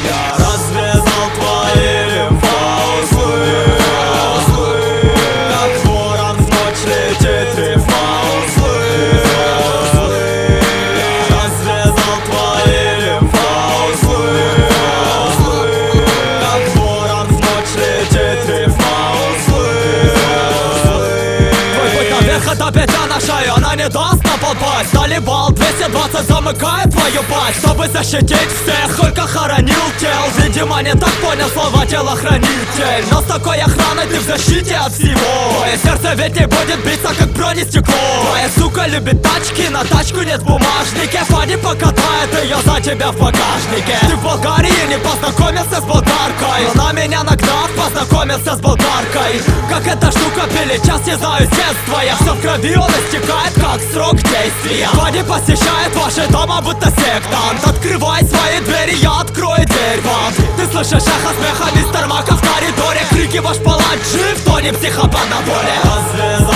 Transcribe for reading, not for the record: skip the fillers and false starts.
Я развязал твои лимфоузлы, как ворон в ночь летит рифмоузлы. Я развязал твои лимфоузлы, как ворон в ночь летит рифмоузлы. Твой путь наверх — это петля на шею, она не даст на попасть. Талибал 220 замыкает твою пасть, чтобы защитить всех, сколько хоронил тел. Видимо, не так понял слова телохранитель, но с такой охраной ты в защите от всего. Твое сердце ведь не будет биться, как бронестекло. Твоя сука любит тачки, на тачку нет бумажники. Фанни покатает ее за тебя в багажнике. Ты в Болгарии не познакомился с болгаркой, но на меня нагнав, познакомился с болгаркой. Как эта штука пилит, час не знаю с детства. Я все в крови, он истекает, как срок действия. Фанни посещает ваши дома, будто сектант. Открывай свои двери, я открою дверь вам. Ты слышишь эхо смеха мистер Мака в коридоре. Крики ваш палач жив, то не психопат на воле.